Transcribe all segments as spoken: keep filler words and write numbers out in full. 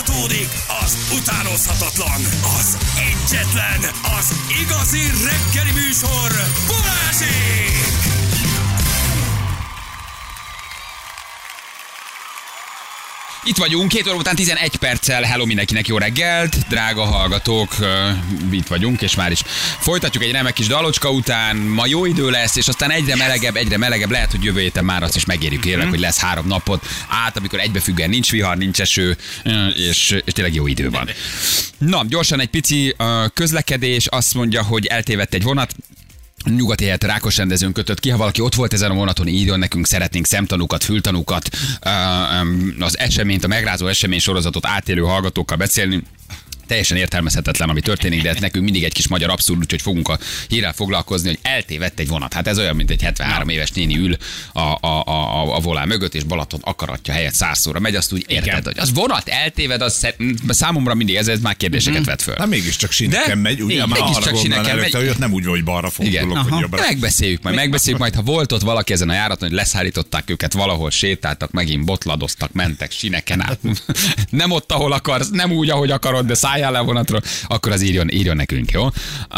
Folytatódik az utánozhatatlan, az egyetlen, az igazi reggeli műsor, Balázsék! Itt vagyunk, két óra után tizenegy perccel. Hello mindenkinek, jó reggelt, drága hallgatók, uh, itt vagyunk, és már is folytatjuk egy remek kis dalocska után. Ma jó idő lesz, és aztán egyre melegebb, egyre melegebb. Lehet, hogy jövő héten már azt is megérjük, kérlek, hogy lesz három napot át, amikor egybefüggően nincs vihar, nincs eső, és, és tényleg jó idő van. Na, gyorsan egy pici uh, közlekedés, azt mondja, hogy eltévedt egy vonat. Nyugati helyett Rákos rendezőn kötött ki. Ha valaki ott volt ezen a vonaton, írjon nekünk, szeretnénk szemtanúkat, fültanúkat, az eseményt, a megrázó esemény sorozatot átélő hallgatókkal beszélni. Teljesen értelmezhetetlen, ami történik, de ez nekünk mindig egy kis magyar abszurd, úgyhogy fogunk a hírrel foglalkozni, hogy eltévedt egy vonat. Hát ez olyan, mint egy hetvenhárom éves néni ül a, a, a, a volán mögött, és Balaton akaratja helyett százszóra megy, azt úgy érted, igen, hogy az vonat eltéved, az számomra mindig ez, ez már kérdéseket vet föl. Hát mégiscsak sineken megy, ugye már arra gondolom előtte, hogy ott nem úgy van, hogy balra fordulok, hogy jobbra. Megbeszéljük majd, megbeszéljük majd, ha volt ott valaki ezen a járaton, hogy leszállították őket valahol, sétáltak, megint botladoztak, mentek sineken át. Nem ott, ahol akarsz, nem úgy, ahogy akarod, de álljál le a vonatról, akkor az írjon, írjon nekünk, jó?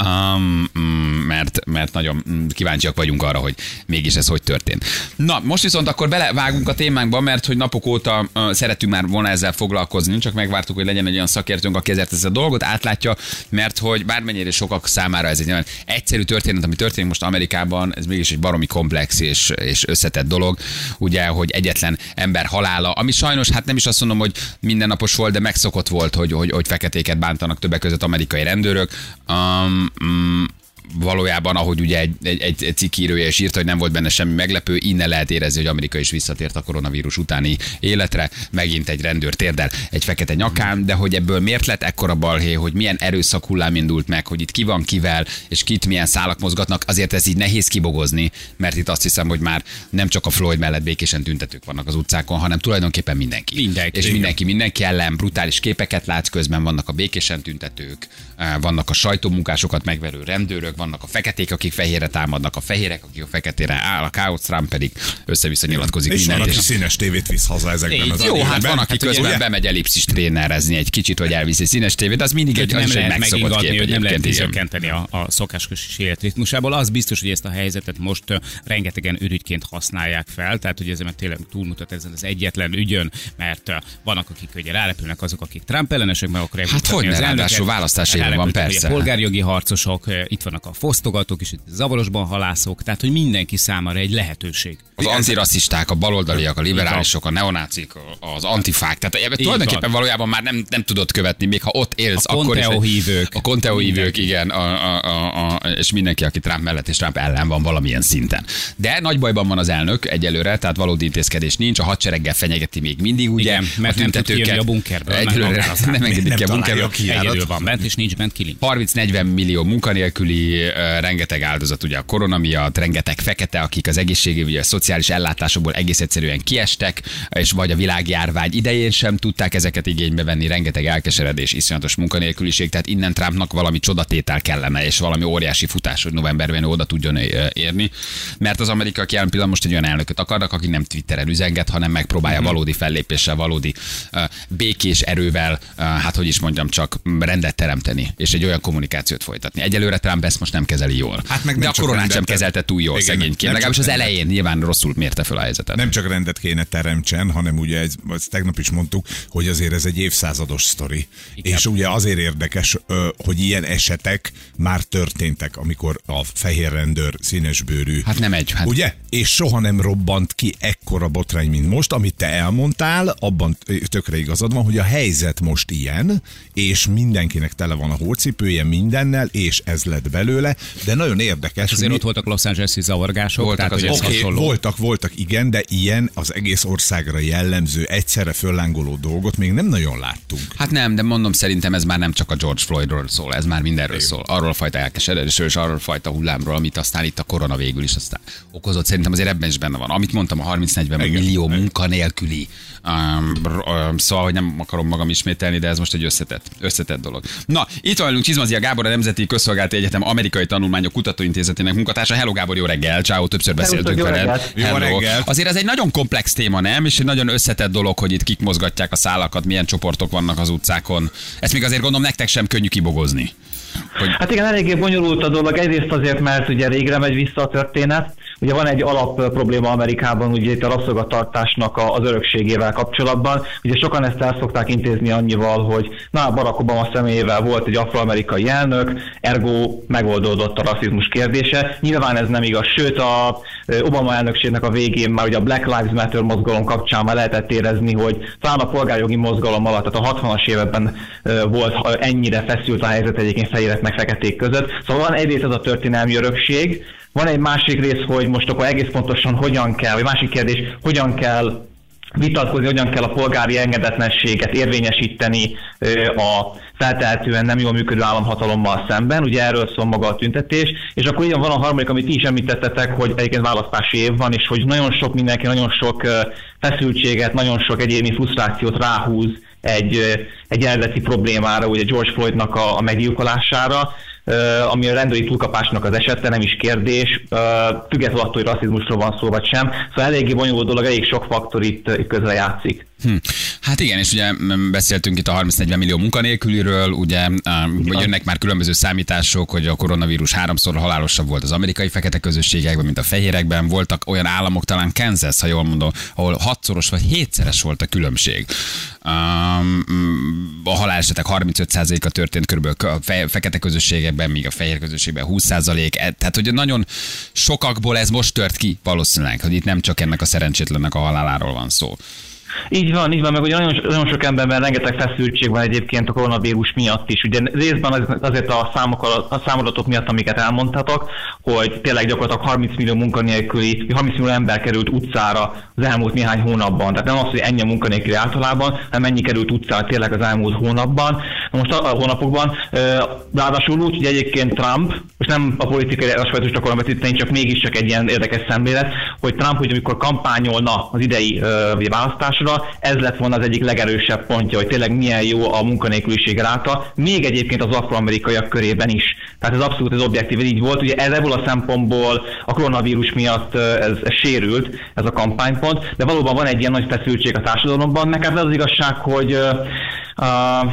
Um, mert, mert nagyon kíváncsiak vagyunk arra, hogy mégis ez hogy történt. Na, most viszont akkor belevágunk a témánkba, mert hogy napok óta uh, szeretünk már volna ezzel foglalkozni, csak megvártuk, hogy legyen egy olyan szakértőnk, aki ezért ezt a dolgot átlátja, mert hogy bármennyire sokak számára ez egy olyan egyszerű történet, ami történik most Amerikában, ez mégis egy baromi komplex és, és összetett dolog, ugye, hogy egyetlen ember halála, ami sajnos, hát nem is azt mondom, hogy mindennapos volt, de megszokott volt, hogy, hogy, hogy feketéket bántanak többek között amerikai rendőrök. Um, um, valójában, ahogy ugye egy, egy, egy, egy cikkírója is írta, hogy nem volt benne semmi meglepő, innen lehet érezni, hogy Amerika is visszatért a koronavírus utáni életre, megint egy rendőr térdel egy fekete nyakán, de hogy ebből miért lett ekkora balhé, hogy milyen erőszak hullám indult meg, hogy itt ki van kivel, és kit milyen szálak mozgatnak, azért ez így nehéz kibogozni, mert itt azt hiszem, hogy már nem csak a Floyd mellett békésen tüntetők vannak az utcákon, hanem tulajdonképpen mindenki. Mindenki. És mindenki, mindenki ellen brutális képeket látsz, közben vannak a békésen tüntetők, vannak a sajtómunkásokat megverő rendőrök, vannak a feketék, akik fehérre támadnak, a fehérek, akik a feketére áll, a Káosz Trump pedig össze-vissza nyilatkozik és mindent. És van, aki színes tévét visz haza ezekben az jó, hát van, aki hát közben ugye? bemegy ellipszis trénerezni egy kicsit, vagy elviszi egy színes tévét, az mindig egy, az egy megszokott kép. Hogy nem lehet csökkenteni a, a szokásos életritmusából. Az biztos, hogy ezt a helyzetet most rengetegen ürügyként használják fel, tehát hogy ez tényleg túlmutat ezen az egyetlen ügyön, mert vannak, akik ugye rárepülnek azok, akik Trump ellenesek, meg akkor hát hogy ne, ráadásul választási év van, persze. A polgárjogi harcosok, itt vannak a fosztogatók, és itt zavarosban halászok, tehát hogy mindenki számára egy lehetőség. Az antirasszisták, a baloldaliak, a liberálisok, a neonácik, az antifák, tehát ebben tulajdonképpen valójában már nem, nem tudod követni, még ha ott élsz, a akkor is. A hívők. A Conteo hívők, igen, a, a, a, a, és mindenki, aki Trump mellett és Trump ellen van valamilyen szinten. De nagy bajban van az elnök egyelőre, tehát valódi intézkedés nincs, a hadsereggel fenyegeti még mindig, ugye, igen, mert a tüntetőket. a bunkerből. Egyelőre nem engedik ki a bunkerből. Egyedül van bent, és nincs bent kilincs. harminc-negyven millió munkanélküli, rengeteg áldozat ugye a korona miatt, rengeteg fekete, akik az egészségügyi, a szociális ellátásokból egész egyszerűen kiestek, és vagy a világjárvány idején sem tudták ezeket igénybe venni, rengeteg elkeseredés, iszonyatos munkanélküliség, tehát innen Trumpnak valami csodatétel kellene, és valami óriási futás, hogy novemberben oda tudjon érni, mert az amerikaiak jelen pillanatban most egy olyan elnököt akarnak, aki nem Twitteren üzenget, hanem megpróbálja mm-hmm. valódi fellépéssel, valódi uh, békés erővel, uh, hát hogy is mondjam, csak rendet teremteni, és egy olyan kommunikációt folytatni. Egyelőre Trump ezt most nem kezeli jól. Hát meg de a koronát sem kezelte túl jól, igen, szegényként. Legalábbis az elején nyilván rosszul mérte fel a helyzetet. Nem csak rendet kéne teremtsen, hanem ugye ez, ezt tegnap is mondtuk, hogy azért ez egy évszázados sztori. Igen. És ugye azért érdekes, hogy ilyen esetek már történtek, amikor a fehér rendőr színesbőrű. Hát nem egy. Hát... Ugye? És soha nem robbant ki ekkora botrány, mint most, amit te elmondtál, abban tökre igazad van, hogy a helyzet most ilyen, és mindenkinek tele van a hócipője mindennel, és ez lett belőle, de nagyon érdekes. Azért mi... ott voltak Los Angeles-i zavargások. Voltak, tehát, az okay, voltak, voltak, igen, de ilyen az egész országra jellemző, egyszerre föllángoló dolgot még nem nagyon láttunk. Hát nem, de mondom, szerintem ez már nem csak a George Floydról szól, ez már mindenről igen. szól. Arról a fajta elkeseredésről, és arról a fajta hullámról, amit aztán itt a korona végül is aztán okozott. Szerintem azért ebben is benne van. Amit mondtam, a harminc-negyven millió igen. munkanélküli. Um, um, szóval, hogy nem akarom magam ismételni, de ez most egy összetett, összetett dolog. Na, itt vagyunk Csizmazia Gábor, a Nemzeti Közszolgálati Egyetem amerikai Amerikai Tanulmányok Kutatóintézetének munkatársa. Hello Gábor, jó reggel, ciao, többször beszéltünk veled. Jó reggel. Azért ez egy nagyon komplex téma, nem? És egy nagyon összetett dolog, hogy itt kik mozgatják a szálakat, milyen csoportok vannak az utcákon. Ezt még azért gondolom nektek sem könnyű kibogozni. Hogy... Hát igen, eléggé bonyolult a dolog, egyrészt azért, mert ugye régre megy vissza a történet. Ugye van egy alap probléma Amerikában, ugye itt a rabszolgatartásnak az örökségével kapcsolatban. Ugye sokan ezt el szokták intézni annyival, hogy na, Barack Obama személyével volt egy afroamerikai elnök, ergo megoldódott a rasszizmus kérdése. Nyilván ez nem igaz, sőt a Obama elnökségnek a végén már ugye a Black Lives Matter mozgalom kapcsán már lehetett érezni, hogy talán a polgárjogi mozgalom alatt, tehát a hatvanas években volt ennyire feszült a helyzet egyébként fehérek meg feketék között. Szóval van egyrészt ez a történelmi örökség, van egy másik rész, hogy most akkor egész pontosan hogyan kell, vagy másik kérdés, hogyan kell vitatkozni, hogyan kell a polgári engedetlenséget érvényesíteni a feltehetően nem jól működő államhatalommal szemben. Ugye erről szól maga a tüntetés, és akkor ilyen van a harmadik, amit ti is említettetek, hogy egyébként választási év van, és hogy nagyon sok mindenki, nagyon sok feszültséget, nagyon sok egyéni frusztrációt ráhúz egy, egy eredeti problémára, ugye George Floydnak a, a meggyilkolására, Uh, ami a rendőri túlkapásnak az esete, nem is kérdés, uh, függetlenül attól, hogy rasszizmusról van szó vagy sem. Szóval eléggé bonyolult dolog, elég sok faktor itt, itt közre játszik. Hm. Hát igen, és ugye beszéltünk itt a harminc-negyven millió munkanélküliről, ugye uh, jönnek már különböző számítások, hogy a koronavírus háromszor halálosabb volt az amerikai fekete közösségekben, mint a fehérekben. Voltak olyan államok, talán Kansas, ha jól mondom, ahol hatszoros vagy hétszeres volt a különbség. Um, a halálesetek harmincöt százaléka történt körülbelül a fe- fekete közösségekben, míg a fehér közösségben húsz százalék. Tehát, hogy nagyon sokakból ez most tört ki valószínűleg, hogy itt nem csak ennek a szerencsétlennek a haláláról van szó. Így van, így van, meg ugye nagyon, nagyon sok emberben rengeteg feszültség van egyébként a koronavírus miatt is. Ugye részben azért a, számok, a számadatok miatt, amiket elmondhatok, hogy tényleg gyakorlatilag harminc millió munkanélküli, harminc millió ember került utcára az elmúlt néhány hónapban. Tehát nem az, hogy ennyi a munkanélküli általában, hanem ennyi került utcára tényleg az elmúlt hónapban. Most a, a hónapokban. Ráadásul úgy, hogy egyébként Trump, most nem a politikai aspektust akarom vetíteni, csak mégiscsak egy ilyen érdekes szemlélet, hogy Trump, hogy amikor kampányolna az idei uh, választásra, ez lett volna az egyik legerősebb pontja, hogy tényleg milyen jó a munkanélküliség ráta, még egyébként az afroamerikaiak körében is. Tehát ez abszolút az objektív, így volt. Ugye ez ebből a szempontból a koronavírus miatt ez, ez sérült, ez a kampánypont, de valóban van egy ilyen nagy feszültség a társadalomban, meg hát az, az igazság, hogy uh, uh,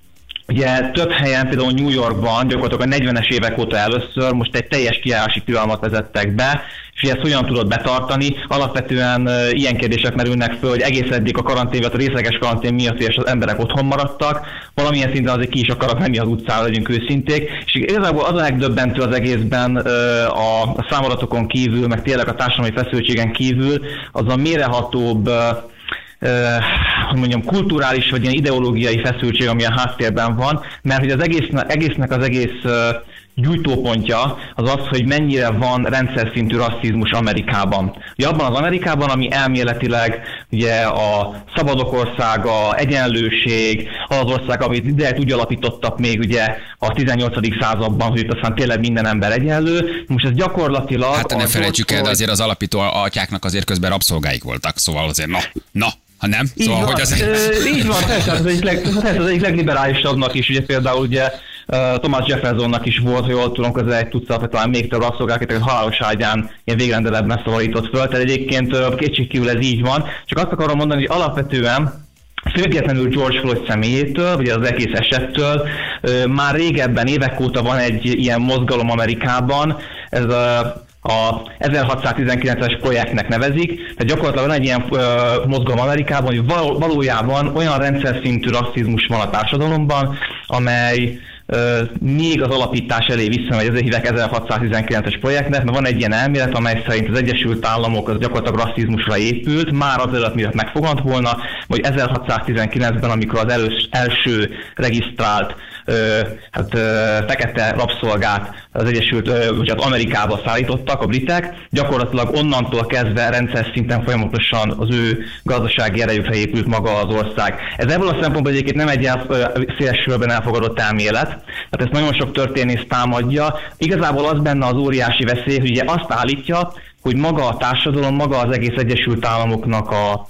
ugye több helyen, például New Yorkban gyakorlatilag a negyvenes évek óta először most egy teljes kijárási tilalmat vezettek be, és ezt hogyan tudod betartani. Alapvetően uh, ilyen kérdések merülnek föl, hogy egész eddig a karantén, vagy a részleges karantén miatt és az emberek otthon maradtak, valamilyen szinten azért ki is akarnak menni az utcára, legyünk őszinték. És igazából az a legdöbbentő az egészben uh, a, a számadatokon kívül, meg tényleg a társadalmi feszültségen kívül, az a mérehatóbb uh, Uh, hogy mondjam, kulturális vagy ilyen ideológiai feszültség, ami a háttérben van, mert hogy az egésznek, egésznek az egész uh, gyújtópontja az az, hogy mennyire van rendszer szintű rasszizmus Amerikában. Ugye abban az Amerikában, ami elméletileg ugye a szabadok országa, egyenlőség, az az ország, amit ide úgy alapítottak még ugye a tizennyolcadik században, hogy itt aztán tényleg minden ember egyenlő. Most ez gyakorlatilag... Hát ne felejtsük el, de azért az alapító atyáknak azért közben rabszolgáik voltak, szóval azért na, na. Ha nem? Szóval, így hogy van, az... így van, persze, az egyik, leg, az egyik legliberálisabbnak is, ugye például ugye Thomas Jeffersonnak is volt, hogy jól tudom, közel egy tucat, vagy talán még több rabszolgák, akiket halálos ágyán ilyen végrendeletben szavarított föl, tehát egyébként kétségkívül ez így van. Csak azt akarom mondani, hogy alapvetően függetlenül George Floyd személyétől, vagy az egész esettől, már régebben, évek óta van egy ilyen mozgalom Amerikában, ez a a ezerhatszáztizenkilences projektnek nevezik, tehát gyakorlatilag van egy ilyen uh, mozgalom Amerikában, hogy val- valójában olyan rendszer szintű rasszizmus van a társadalomban, amely uh, még az alapítás elé visszamegy, ezért hívják ezerhatszáztizenkilences projektnek, mert van egy ilyen elmélet, amely szerint az Egyesült Államok az gyakorlatilag rasszizmusra épült, már azelőtt miatt megfogant volna, hogy ezerhatszáztizenkilencben, amikor az elős, első regisztrált Ö, hát, ö, fekete rabszolgát az Egyesült, ö, vagy az Amerikába szállítottak a britek, gyakorlatilag onnantól kezdve rendszer szinten folyamatosan az ő gazdasági erejükre épült maga az ország. Ez ebből a szempontból egyébként nem egy széles körben elfogadott elmélet, tehát ezt nagyon sok történész támadja. Igazából az benne az óriási veszély, hogy ugye azt állítja, hogy maga a társadalom, maga az egész Egyesült Államoknak a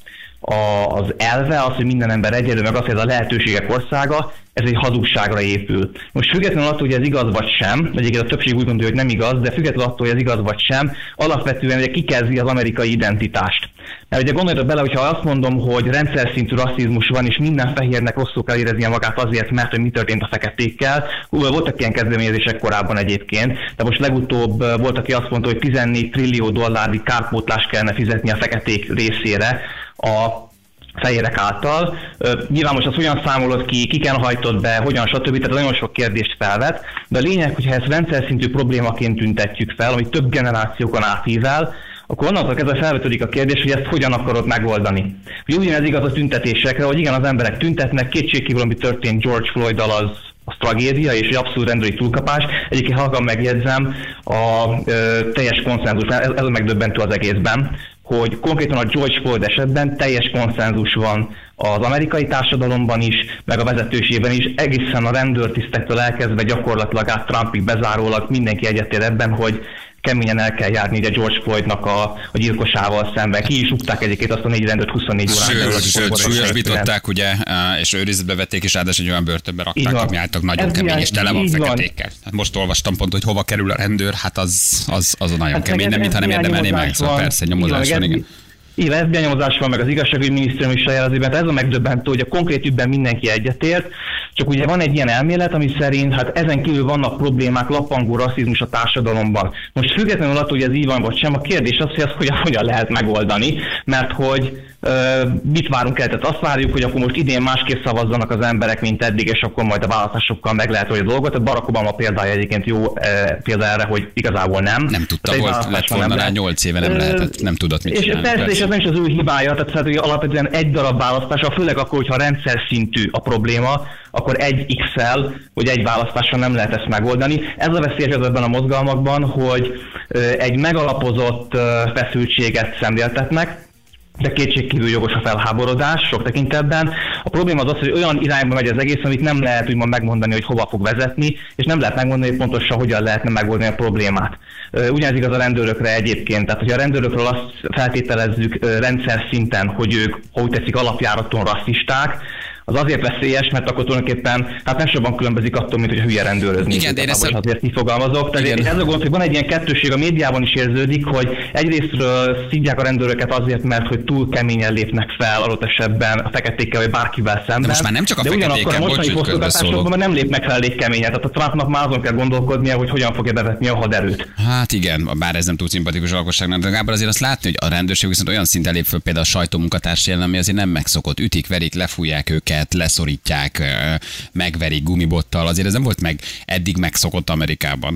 a, az elve, az, hogy minden ember egyenlő, meg az, hogy ez a lehetőségek országa, ez egy hazugságra épül. Most függetlenül attól, hogy ez igaz vagy sem, egyébként a többség úgy gondolja, hogy nem igaz, de függetlenül attól, hogy ez igaz vagy sem, alapvetően ugye kikezdi az amerikai identitást. Mert ugye gondoljatok bele, hogyha azt mondom, hogy rendszer szintű rasszizmus van, és minden fehérnek rosszul kell éreznie magát azért, mert hogy mi történt a feketékkel. Voltak ilyen kezdeményezések korábban egyébként, de most legutóbb volt, aki azt mondta, hogy tizennégy trillió dollárnyi kárpótlást kellene fizetni a feketék részére a fehérek által. Nyilván most azt hogyan számolod ki, kiken hajtott be, hogyan, stb. Tehát nagyon sok kérdést felvet, de a lényeg, hogyha ezt rendszer szintű problémaként tüntetjük fel, ami több generációkon átível, akkor onnantól kezdve felvetődik a kérdés, hogy ezt hogyan akarod megoldani. Ugye ugyanez igaz a tüntetésekre, hogy igen, az emberek tüntetnek, kétségkívül, ami történt George Floyddal, az az tragédia, és egy abszolút rendőri túlkapás. Egyébként halkan megjegyzem, a ö, teljes konszenzus, ez, ez a megdöbbentő az egészben, hogy konkrétan a George Floyd esetben teljes konszenzus van az amerikai társadalomban is, meg a vezetőségben is, egészen a rendőrtisztektől elkezdve gyakorlatilag át Trumpig bezárólag mindenki egyetért ebben, hogy keményen el kell járni ugye George Floydnak a, a gyilkosával szemben. Ki is rúgták egyébként azt a négy rendőrt huszonnégy órán. Sőt, súlyosbították, ugye, és őrizetbe vették, és ráadásul egy olyan börtönbe rakták, ami álltak nagyon ez kemény, és tele van feketékkel. Hát most olvastam pont, hogy hova kerül a rendőr, hát az, az, az nagyon hát kemény, nem mintha nem érdemelné meg, szóval persze, nyomozás van, igen. Igen, ef bé i nyomozás van, meg az igazságügyminisztérium is jelzi, mert ez a megdöbbentő, hogy a konkrét ügyben mindenki egyetért, csak ugye van egy ilyen elmélet, ami szerint hát ezen kívül vannak problémák, lappangó rasszizmus a társadalomban. Most függetlenül attól, hogy ez így van vagy sem, a kérdés az, hogy ezt hogyan, hogyan lehet megoldani, mert hogy uh, mit várunk el, tehát azt várjuk, hogy akkor most idén másképp szavazzanak az emberek, mint eddig, és akkor majd a választásokkal meg lehet, hogy a dolgot. Tehát Barack Obama példája egyébként jó uh, példa erre, hogy igazából nem. Nem tudta, volt, lett volna rá nyolc éve, nem lehetett, nem tudott mit csinálni. És persze, és ez nem is az ő hibája, tehát, tehát hogy alapvetően egy darab választása, főleg akkor, hogyha rendszer szintű a probléma, akkor egy X-el, hogy egy választással nem lehet ezt megoldani. Ez a veszélyes ebben a mozgalmakban, hogy egy megalapozott feszültséget szemléltetnek, de kétségkívül jogos a felháborodás sok tekintetben. A probléma az az, hogy olyan irányba megy az egész, amit nem lehet úgymond megmondani, hogy hova fog vezetni, és nem lehet megmondani, hogy pontosan hogyan lehetne megoldani a problémát. Ugyanez igaz a rendőrökre egyébként, tehát hogyha a rendőrökről azt feltételezzük rendszer szinten, hogy ők, ha úgy teszik, alapjáraton rasszisták, az azért veszélyes, mert akkor tulajdonképpen hát nem sokan különbözik attól, mint hogy a hülye rendőrözni. Igen, de én ezt azért kifogalmazok. Tehát ez a gond, hogy van egy ilyen kettőség, a médiában is érződik, hogy egyrésztről szidják a rendőröket azért, mert hogy túl keményen lépnek fel adott esetben a feketékkel vagy bárkivel szemben. De most már nem csak a de feketékkel, bocs, hogy közbeszólok. Nem lépnek fel elég keményen. Tehát a Trumpnak már azon kell gondolkodnia, hogy hogyan fogja bevetni a haderőt. Hát igen, bár ez nem túl szimpatikus a lakosságnak, de Gábor azért azt látni, hogy a rendőrség viszont olyan szinten lép föl, például a sajtómunkatárs jelen, ami azért nem megszokott. Ütik, verik, lefújják őket, leszorítják, megverik gumibottal, azért ez nem volt meg eddig megszokott Amerikában.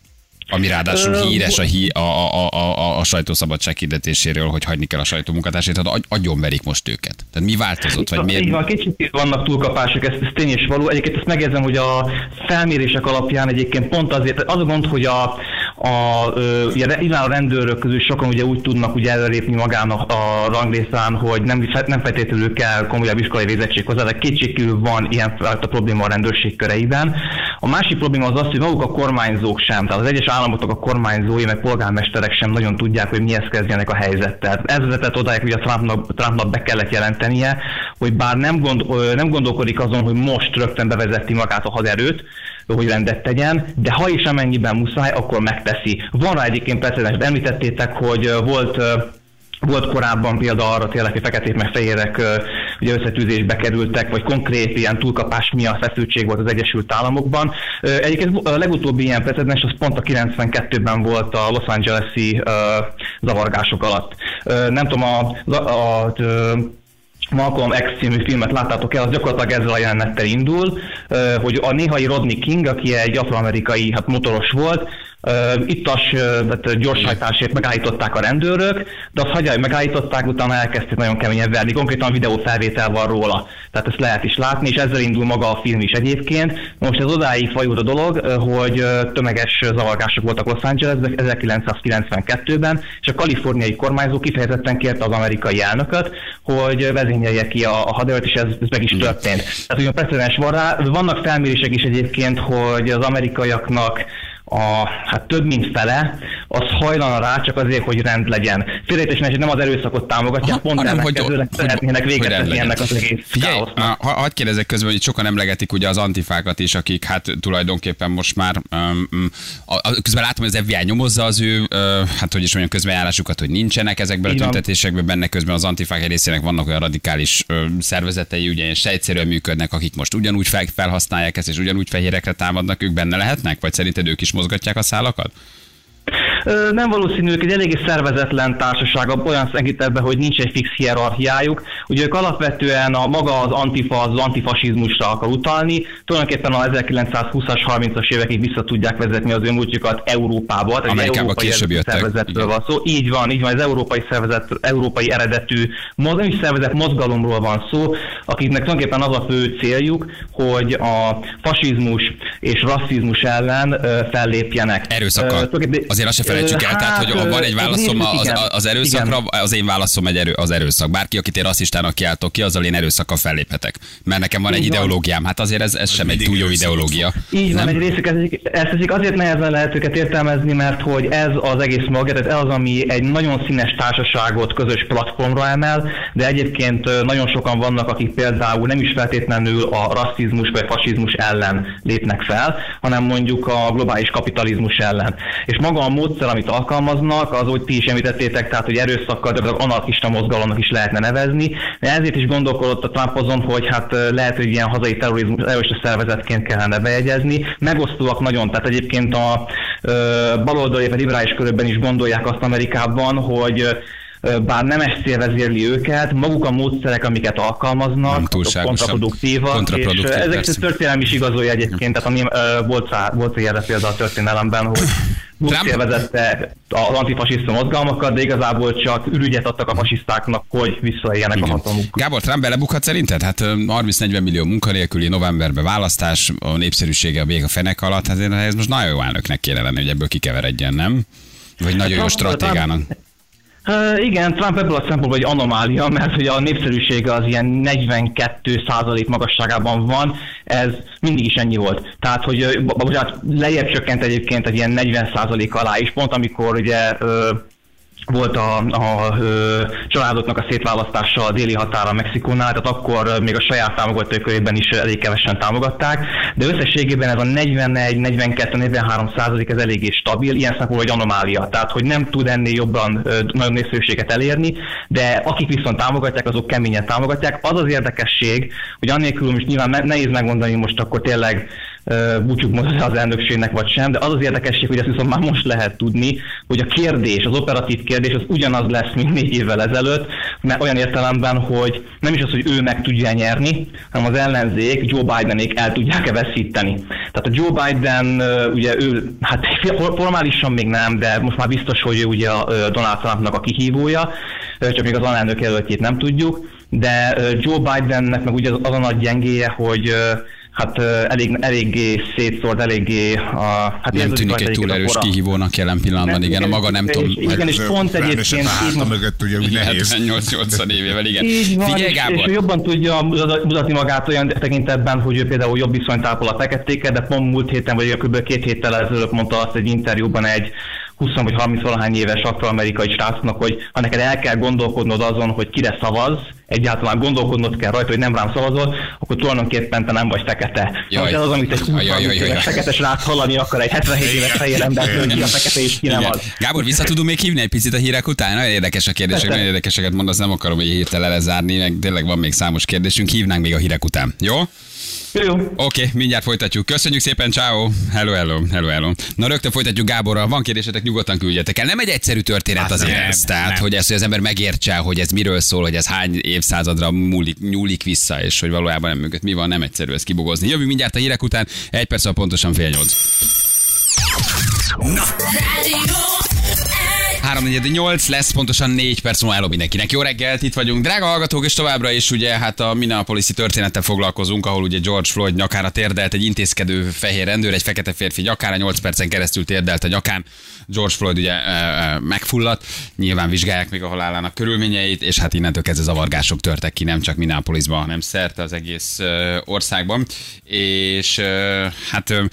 Ami ráadásul híres a, hí, a, a, a, a sajtószabadság hirdetéséről, hogy hagyni kell a sajtómunkatársait, tehát agyonverik most őket. Tehát mi változott? Vagy miért? Így van, kicsit vannak túlkapások, ez, ez tény és való. Egyébként ezt megjegyzem, hogy a felmérések alapján egyébként pont azért, az a gond, hogy a, a, ugye, a rendőrök közül sokan ugye úgy tudnak ugye előrépni magán a, a ranglészán, hogy nem, nem feltétlenül kell komolyabb iskolai végzettség hozzá, de kétségkívül van ilyen a probléma a rendőrség köreiben. A másik probléma az az, hogy maguk a kormányzók sem, tehát az egyes államoknak a kormányzói, meg polgármesterek sem nagyon tudják, hogy mihez kezdjenek a helyzettel. Ez vezetett odáig, hogy a Trumpnak, Trumpnak be kellett jelentenie, hogy bár nem, gond, nem gondolkodik azon, hogy most rögtön bevezeti magát a haderőt, hogy rendet tegyen, de ha is amennyiben muszáj, akkor megteszi. Van rá egyébként precedens, említettétek, hogy volt Volt korábban példa arra tényleg, hogy feketék meg fehérek ugye összetűzésbe kerültek, vagy konkrét ilyen túlkapás miatt feszültség volt az Egyesült Államokban. Egyébként a legutóbbi ilyen precedens az pont a kilencvenkettőben volt a Los Angeles-i uh, zavargások alatt. Uh, nem tudom, a, a, a Malcolm X című filmet láttátok el, az gyakorlatilag ezzel a jelenettel indul, hogy a néhai Rodney King, aki egy afroamerikai hát motoros volt, ittas gyorshajtásért megállították a rendőrök, de azt hagyja, hogy megállították, utána elkezdték nagyon keményen verni. Konkrétan videófelvétel van róla, tehát ezt lehet is látni, és ezzel indul maga a film is egyébként. Most ez odáig fajult a dolog, hogy tömeges zavargások voltak Los Angelesben ezerkilencszázkilencvenkettőben, és a kaliforniai kormányzó kifejezetten kérte az amerikai elnököt, hogy vezényelje ki a, a haderőt, és ez, ez meg is történt. Tehát ugyan precedens van rá. Vannak felmérések is egyébként, hogy az amerikaiaknak a, hát több mint fele, az hajlana rá csak azért, hogy rend legyen. Félrejtésen nem az erőszakot támogatják, Aha, pont hanem, ennek hogy- kezdőleg hogy- szeretnének hogy véget rend vetni legyen. ennek az egész Figyelj, káosznak. ha, hadd kérdezzek közben, hogy sokan emlegetik ugye az antifákat is, akik hát tulajdonképpen most már um, um, a, a, közben látom, hogy az ef bé i nyomozza az ő, uh, hát hogy is mondjam, közbenjárásukat, hogy nincsenek ezekben a Így van. tüntetésekben, benne közben az antifák egy részének vannak olyan radikális uh, szervezetei, ugye ilyen sejtszerűen működnek, akik most ugyanúgy fel, felhasználják ezt, és ugyanúgy fehérekre támadnak, ők benne lehetnek? Vagy szerinted ők is mozgatják a szálakat? Ö, Nem valószínű, ők egy eléggé szervezetlen társaság, olyan tekintetben, hogy nincs egy fix hierarchiájuk. Ugye ők alapvetően a maga az antifa, az antifasizmusra akar utalni, tulajdonképpen a ezerkilencszázhúszas, harmincas évekig vissza tudják vezetni az ő múltjukat Európába. Tehát egy Amerikába európai később jöttek. szervezetről Igen. van szó. Így van, így van, az európai szervezet, európai eredetű, moz- nem is szervezet, mozgalomról van szó, akiknek tulajdonképpen az a fő céljuk, hogy a fasizmus és rasszizmus ellen ö, fellépjenek. Erőszakkal. Ö, tulajdonképpen- Azért azt se felejtsük el, Hát, tehát, hogy van egy ö, válaszom nézzük, az, igen. az erőszakra, Igen. az én válaszom egy erő, az erőszak. Bárki, akit én rasszistának kiáltok ki, azzal én erőszakkal felléphetek. Mert nekem van egy Így van. ideológiám. Hát azért ez, ez sem egy mindig túl jó erőszakos. ideológia. Így van, Nem? egy részük, ezt teszik, azért nehezen lehet őket értelmezni, mert hogy ez az egész maga, tehát ez az, ami egy nagyon színes társaságot közös platformra emel, de egyébként ö, nagyon sokan vannak, akik például nem is feltétlenül a rasszizmus vagy fasizmus ellen lépnek fel, hanem mondjuk a globális kapitalizmus ellen. És maga a módszer, amit alkalmaznak, az, hogy ti is említettétek, tehát hogy erőszakkal, de az anarchista mozgalomnak is lehetne nevezni, de ezért is gondolkodott a Trump azon, hogy hát ö, lehet, hogy ilyen hazai terrorizmus, terrorista szervezetként kellene bejegyezni. Megosztóak nagyon, tehát egyébként a ö, baloldali vagy liberális körökben is gondolják azt Amerikában, hogy ö, bár nem ez cél vezérli őket, maguk a módszerek, amiket alkalmaznak, Nem azok túlságosan kontraproduktívak, kontraproduktív, és ö, ezek persze. a történelem is igazolja egyébként, tehát a ném, ö, volt, szá, volt ilyen példa a történelemben, hogy Bush vezette az antifasiszta mozgalmakat, de igazából csak ürügyet adtak a fasisztáknak, hogy visszaéljenek a hatalmukkal. Gábor, Trump belebukhat szerinted? Hát ö, harminc-negyven millió munkanélküli, novemberben választás, a népszerűsége a vég a fenek alatt, hát ez most nagyon jó elnöknek kéne lenni, hogy ebből kikeveredjen, nem? Vagy nagyon jó Trump- stratégának. Uh, igen, Trump ebből a szempontból egy anomália, mert hogy a népszerűsége az ilyen negyvenkét százalék magasságában van, ez mindig is ennyi volt. Tehát, hogy uh, bocsánat, lejjebb csökkent egyébként egy ilyen negyven százalék alá is, pont amikor ugye uh, volt a, a, a családoknak a szétválasztása a déli határa Mexikónál, tehát akkor még a saját támogatói körében is elég kevesen támogatták, de összességében ez a negyvenegy, negyvenkettő, negyvenhárom százalék ez eléggé stabil, ilyen szempontból egy anomália, tehát hogy nem tud ennél jobban nagyon népszerűséget elérni, de akik viszont támogatják, azok keményen támogatják. Az az érdekesség, hogy annélkül most nyilván nehéz megmondani most akkor tényleg búcsuk mondani az elnökségnek vagy sem, de az az érdekesség, hogy ezt viszont már most lehet tudni, hogy a kérdés, az operatív kérdés az ugyanaz lesz, mint négy évvel ezelőtt, mert olyan értelemben, hogy nem is az, hogy ő meg tudja nyerni, hanem az ellenzék, Joe Bidenék el tudják-e veszíteni. Tehát a Joe Biden, ugye ő, hát formálisan még nem, de most már biztos, hogy ő ugye a Donald Trumpnak a kihívója, csak még az alelnök jelöltjét nem tudjuk, de Joe Bidennek meg ugye az a nagy gyengéje, hogy hát elég, eléggé szétszólt, eléggé... A, hát nem tűnik egy túl erős kihívónak jelen pillanatban, igen, a maga nem tudom... Igen, és pont egyébként... A háta mögött ugye úgy nehéz. hetvennyolc-nyolcvan évével, igen. Így van, Figyelj, és, Gábor! és ő jobban tudja mutatni magát olyan tekintetben, hogy ő például jobb viszonyt ápol a feketékkel, de pont múlt héten, vagy kb. két héttel ezelőtt mondta azt egy interjúban egy húsz vagy harminc valahány éves afroamerikai srácnak, hogy ha neked el kell gondolkodnod azon, hogy kire szavaz, egyáltalán gondolkodnod kell rajta, hogy nem rám szavazol, akkor tulajdonképpen te nem vagy fekete. Jaj. Ez az, amit egy húsz Jaj, jaj, jaj, jaj. fekete srác hallani akar egy hetvenhét éves fehér ember, hogy ki a fekete és ki nem Igen. az. Gábor, vissza tudunk még hívni egy picit a hírek után? Nagyon érdekes a kérdések, Persze. nagyon érdekeseket mondasz, nem akarom egy héttel lezárni, meg tényleg van még számos kérdésünk, hívnánk még a hírek után. Jó? Jó, jó. Oké, okay, mindjárt folytatjuk. Köszönjük szépen, ciao. Hello, hello, hello, hello. Na rögtön folytatjuk Gáborral. Van kérdésetek, nyugodtan küldjetek el. Nem egy egyszerű történet Hát azért nem, ez. Tehát, nem. hogy ezt, hogy az ember megértse, hogy ez miről szól, hogy ez hány évszázadra múlik, nyúlik vissza, és hogy valójában nem mögött mi van, nem egyszerű ezt kibogozni. Jövünk mindjárt a hírek után, egy perc, pontosan fél nyolc. három negyven nyolc lesz, pontosan négy perc múlva elő mindenkinek. Jó reggelt, itt vagyunk. Drága hallgatók, és továbbra is ugye hát a Minneapolis-i történettel foglalkozunk, ahol ugye George Floyd nyakára térdelt egy intézkedő fehér rendőr, egy fekete férfi nyakára, nyolc percen keresztül térdelt a nyakán. George Floyd ugye e, e, megfulladt, nyilván vizsgálják még a halálának körülményeit, és hát innentől kezdve zavargások törtek ki, nem csak Minneapolisban, hanem szerte az egész e, országban. És e, hát e,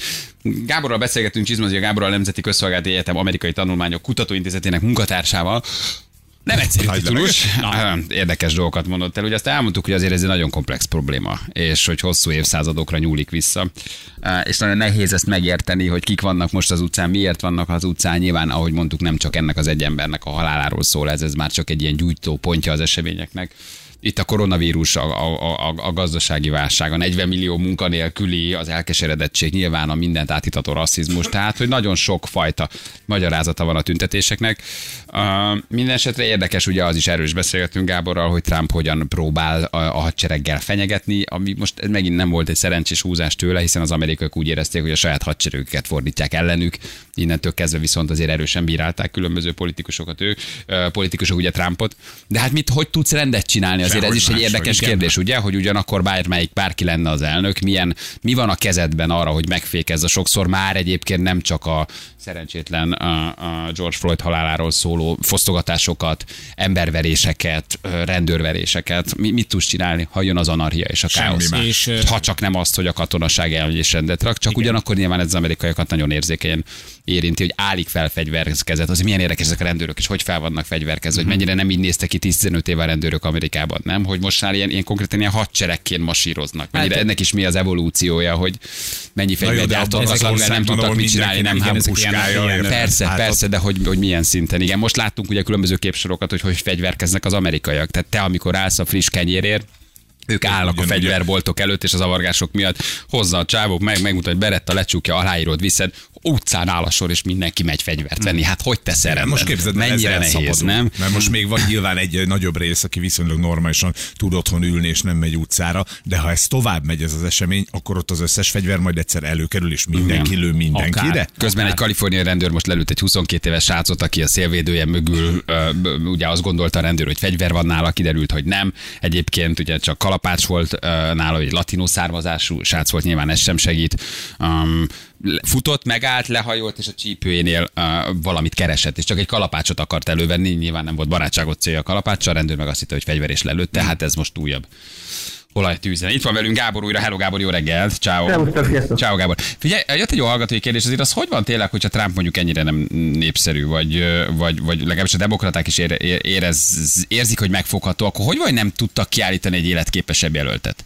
Gáborral beszélgetünk, Csizmazi Gáborral, a Nemzeti Közszolgálati Egyetem Amerikai Tanulmányok Kutatóintézetének munkatársával. Nem egyszerű titulus, érdekes dolgokat mondott el. Ugye azt elmondtuk, hogy azért ez egy nagyon komplex probléma, és hogy hosszú évszázadokra nyúlik vissza. És nagyon nehéz ezt megérteni, hogy kik vannak most az utcán, miért vannak az utcán. Nyilván, ahogy mondtuk, nem csak ennek az egy embernek a haláláról szól, ez, ez már csak egy ilyen gyújtó pontja az eseményeknek. Itt a koronavírus, a, a, a, a gazdasági válság, a negyven millió munkanélküli, az elkeseredettség, nyilván a mindent átítató rasszizmus, tehát hogy nagyon sok fajta magyarázata van a tüntetéseknek. Uh, minden esetre érdekes, ugye az is erős beszélgetünk Gáborral, hogy Trump hogyan próbál a, a hadsereggel fenyegetni, ami most ez megint nem volt egy szerencsés húzás tőle, hiszen az amerikaiak úgy érezték, hogy a saját hadseregüket fordítják ellenük. Innentől kezdve viszont azért erősen bírálták különböző politikusokat, ő, uh, politikusok ugye Trumpot. De hát mit, hogy tudsz rendet csinálni? Azért ez is egy érdekes kérdés, ugye, hogy ugyanakkor bármelyik bárki lenne az elnök, milyen, mi van a kezedben arra, hogy megfékezz a sokszor már egyébként nem csak a szerencsétlen a, a George Floyd haláláról szóló fosztogatásokat, emberveréseket, rendőrveréseket. Mi, mit tudsz csinálni, ha jön az anarchia és a káosz? És, ha csak nem azt, hogy a katonaság elmegy és rendet rak, csak igen. Ugyanakkor nyilván ez az amerikaiakat nagyon érzékenyen érinti, hogy állik fel fegyverkezet. Az milyen érdekes ezek a rendőrök, és hogy fel vannak fegyverkezve, mm-hmm. hogy mennyire nem így néztek ki tíz-tizenöt éve a rendőrök Amerikában, nem? Hogy most már ilyen, ilyen konkrétan ilyen hadseregként masíroznak. Mennyire, ennek is mi az evolúciója, hogy mennyi fegyvert gyártottak, amivel nem tudtak mit csinálni, nem hámpuskája. Persze, persze, de hogy, hogy milyen szinten. Igen, most láttunk ugye különböző képsorokat, hogy hogy fegyverkeznek az amerikaiak. Tehát te, amikor állsz a friss kenyérért, ők állnak a fegyverboltok előtt, és az avargások miatt hozza a csávók, meg, megmutatja, hogy beretta, lecsukja, aláírod, viszed, utcán áll a sor, és mindenki megy fegyvert venni. Hát hogy tesz erre? Most képzeld, mennyire nehéz, nem? Mert most még van nyilván egy nagyobb rész, aki viszonylag normálisan tud otthon ülni, és nem megy utcára, de ha ez tovább megy ez az esemény, akkor ott az összes fegyver majd egyszer előkerül, és mindenki lő mindenkire. Közben egy kaliforniai rendőr most lelőtt egy huszonkét éves srácot, aki a szélvédője mögül, ugye azt gondolta a rendőr, hogy fegyver van nála, kiderült, hogy nem. Egyébként ugye csak kalapács volt nála, egy latinó származású srác volt, nyilván ez sem segít. Um, futott, megállt, lehajolt, és a csípőjénél uh, valamit keresett, és csak egy kalapácsot akart elővenni, nyilván nem volt barátságot célja a kalapáccsal, a rendőr meg azt hitte, hogy fegyver és lelőtt, tehát ez most újabb olajtűzen. Itt van velünk Gábor újra. Hello Gábor, jó reggelt. Ciao. Ciao Gábor. Figyelj, jött egy jó hallgatói kérdés, azért az hogy van tényleg, hogyha Trump mondjuk ennyire nem népszerű, vagy, vagy, vagy legalábbis a demokraták is érez, érzik, hogy megfogható, akkor hogy vagy nem tudtak kiállítani egy életképesebb jelöltet?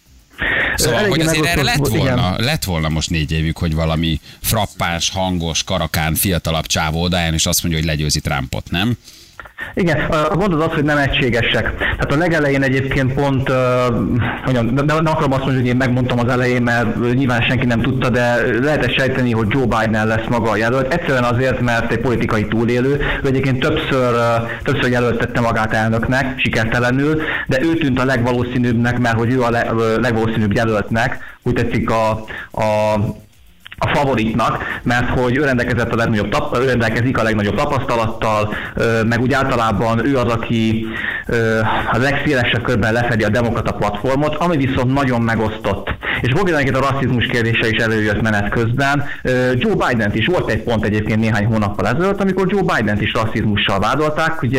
Szóval, elég hogy azért erre lett volna, lett volna most négy évük, hogy valami frappáns, hangos, karakán, fiatalabb csávó odaálljon, és azt mondja, hogy legyőzi Trumpot, nem? Igen, a gond az az, hogy nem egységesek. Tehát a legelején egyébként pont, uh, mondjam, de nem akarom azt mondani, hogy én megmondtam az elején, mert nyilván senki nem tudta, de lehetett sejteni, hogy Joe Biden lesz maga a jelölt. Egyszerűen azért, mert egy politikai túlélő, ő egyébként többször, uh, többször jelöltette magát elnöknek, sikertelenül, de ő tűnt a legvalószínűbbnek, mert hogy ő a le, uh, legvalószínűbb jelöltnek, úgy tetszik a, a a favoritnak, mert hogy ő rendelkezett a legnagyobb tap, ő rendelkezik a legnagyobb tapasztalattal, meg úgy általában ő az, aki a legszélesebb körben lefedi a demokrata platformot, ami viszont nagyon megosztott. És Bogdanék a rasszizmus kérdése is előjött menet közben. Joe Bident is volt egy pont egyébként néhány hónappal ezelőtt, amikor Joe Bident is rasszizmussal vádolták. Ugye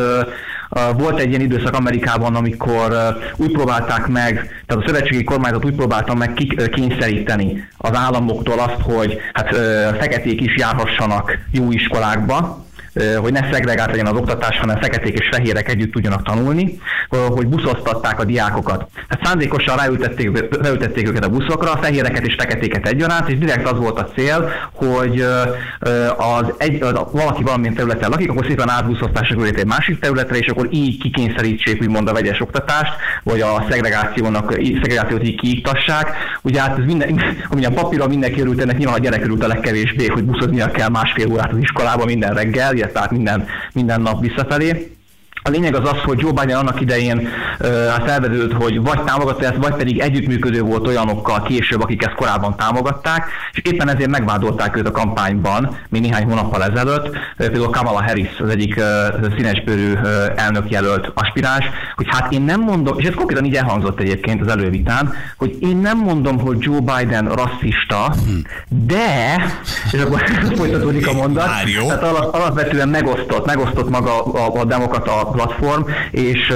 volt egy ilyen időszak Amerikában, amikor úgy próbálták meg, tehát a szövetségi kormányzat úgy próbálta meg kényszeríteni az államoktól azt, hogy hát feketék is járhassanak jó iskolákba, hogy ne szegregált legyen az oktatás, hanem feketék és fehérek együtt tudjanak tanulni, hogy buszoztatták a diákokat. Hát szándékosan ráültették, ráültették őket a buszokra, a fehéreket és feketéket egyaránt, és direkt az volt a cél, hogy az egy, az, valaki valamilyen területen lakik, akkor szépen átbuszoztassák őket egy másik területre, és akkor így kikényszerítsék úgymond a vegyes oktatást, vagy a szegregációnak, szegregációt így kiiktassák. Ugye hát ez minden, amilyen papíron mindenki örült, ennek nyilván a gyerek örült a legkevésbé, hogy buszoznia kell másfél órát az iskolába minden reggel, tehát minden, minden nap visszafelé. A lényeg az az, hogy Joe Biden annak idején uh, felvedődött, hogy vagy támogatta ezt, vagy pedig együttműködő volt olyanokkal később, akik ezt korábban támogatták, és éppen ezért megvádolták őt a kampányban, még néhány hónappal ezelőtt. Uh, például Kamala Harris, az egyik uh, színesbőrű uh, elnökjelölt aspiráns, hogy hát én nem mondom, és ez konkrétan így elhangzott egyébként az elővitán, hogy én nem mondom, hogy Joe Biden rasszista, de, és akkor folytatódik a mondat, tehát alapvetően megosztott, megosztott maga a, a demokrata platform, és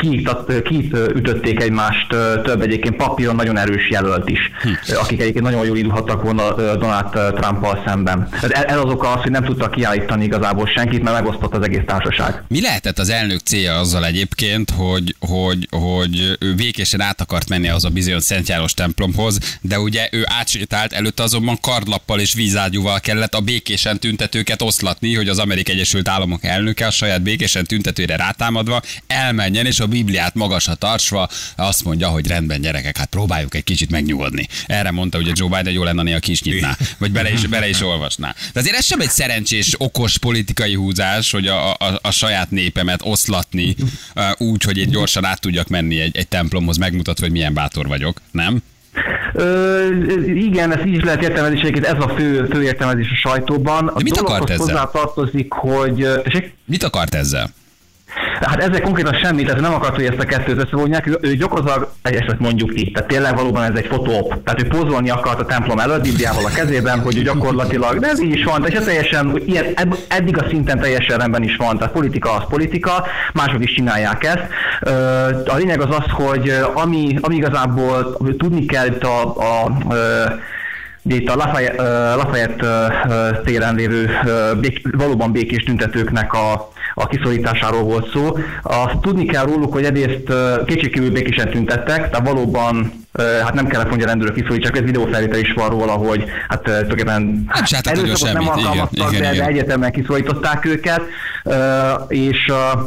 kiütötték egymást több egyébként papíron nagyon erős jelölt is, hm. akik egyébként nagyon jól indulhattak volna Donald Trumpal szemben. Ez az oka az, hogy nem tudtak kiállítani igazából senkit, mert megosztott az egész társaság. Mi lehetett az elnök célja azzal egyébként, hogy, hogy, hogy ő békésen át akart menni az a bizonyos Szent János templomhoz, de ugye ő átsétált, előtte azonban kardlappal és vízágyúval kellett a békésen tüntetőket oszlatni, hogy az Amerikai Egyesült Államok elnöke a saját békésen tüntetőre rátámadva elmenjen, és a Bibliát magasra tartsva azt mondja, hogy rendben gyerekek, hát próbáljuk egy kicsit megnyugodni. Erre mondta ugye Joe Biden, jó lenne, néha ki is nyitná, vagy bele is, bele is olvasná. De azért ez sem egy szerencsés, okos politikai húzás, hogy a, a, a saját népemet oszlatni úgy, hogy én gyorsan át tudjak menni egy, egy templomhoz, megmutatva, hogy milyen bátor vagyok, nem? Ö, igen, ez így is lehet értelmezni, egyébként ez a fő, fő értelmezés a sajtóban. A De mit akart ezzel? Hozzá tartozik, hogy... Tessék? Mit akart ezzel? Hát ezzel konkrétan semmit, tehát nem akart, hogy ezt a kettőt összevonják, ő, ő gyakorlatilag, ezt mondjuk így, tehát tényleg valóban ez egy fotóp, tehát ő pozolni akart a templom előtt, Bibliával a kezében, hogy ő gyakorlatilag, de ez így is van, tehát teljesen, ilyen, eddig a szinten teljesen rendben is van, tehát politika az politika, mások is csinálják ezt. A lényeg az az, hogy ami, ami igazából tudni kell itt a, a, a itt a Lafayette, Lafayette téren lévő bék, valóban békés tüntetőknek a, a kiszorításáról volt szó. Azt tudni kell róluk, hogy egyrészt kétségkívül békésen tüntettek, tehát valóban hát nem kellett mondja a rendőrök kiszorítsák, ez videófelvétel is van róla, hogy hát tulajdonképpen erőszakot nem alkalmaztak, de, de egyetemben kiszorították őket, és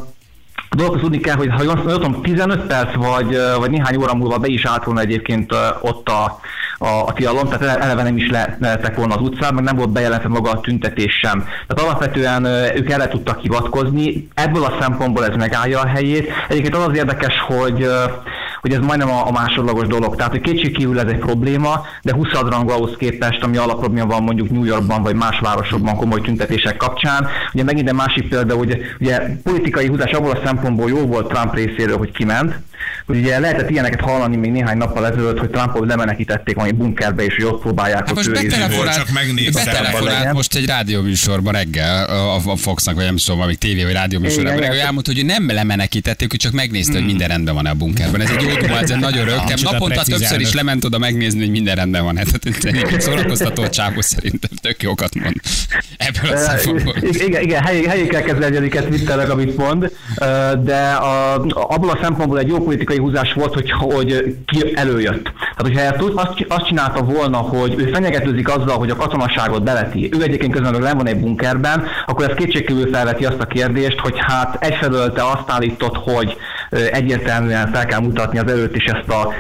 a dolgot tudni kell, hogy ha jól tudom, tizenöt perc vagy, vagy néhány óra múlva be is állt volna egyébként ott a, a, a tilalom, tehát eleve nem is lehettek volna az utcán, meg nem volt bejelentve maga a tüntetés sem. Tehát alapvetően ők erre tudtak hivatkozni, ebből a szempontból ez megállja a helyét. Egyébként az az érdekes, hogy hogy ez majdnem a, a másodlagos dolog. Tehát, hogy kétségkívül ez egy probléma, de huszadrangú ahhoz képest, ami alapprobléma van mondjuk New Yorkban vagy más városokban komoly tüntetések kapcsán. Ugye megint egy másik példa, hogy ugye politikai húzás abból a szempontból jó volt Trump részéről, hogy kiment, hogy ugye lehetett ilyeneket hallani még néhány nappal ezelőtt, hogy Trumpot lemenekítették valami bunkerbe, és hogy ott próbálják hát ott őrizni. Csak betelefonált most egy rádióműsorban reggel, a Foxnak, vagy nem tudom, valami tévé vagy rádióműsorban reggel, elmondta, hogy nem lemenekítették, hogy csak megnézte, hogy minden rendben van a bunkerben. Ez egy jó duma, ez egy nagyon rögtön. Naponta többször is lement oda megnézni, hogy minden rendben van. Hát egy szórakoztató csávó szerintem tök jókat mond. Ebből a szempontból. Igen, igen, helyén kell kezelni, amiket Twitternek, amit mond, de a, abból a szempontból egy jó politikai húzás volt, hogy, hogy ki előjött. Tehát, hogyha azt, azt csinálta volna, hogy ő fenyegetőzik azzal, hogy a katonaságot beleti, ő egyébként közben meg nem van egy bunkerben, akkor ez kétségkívül felveti azt a kérdést, hogy hát egyfelől te azt állítod, hogy egyértelműen fel kell mutatni az előtt is ezt a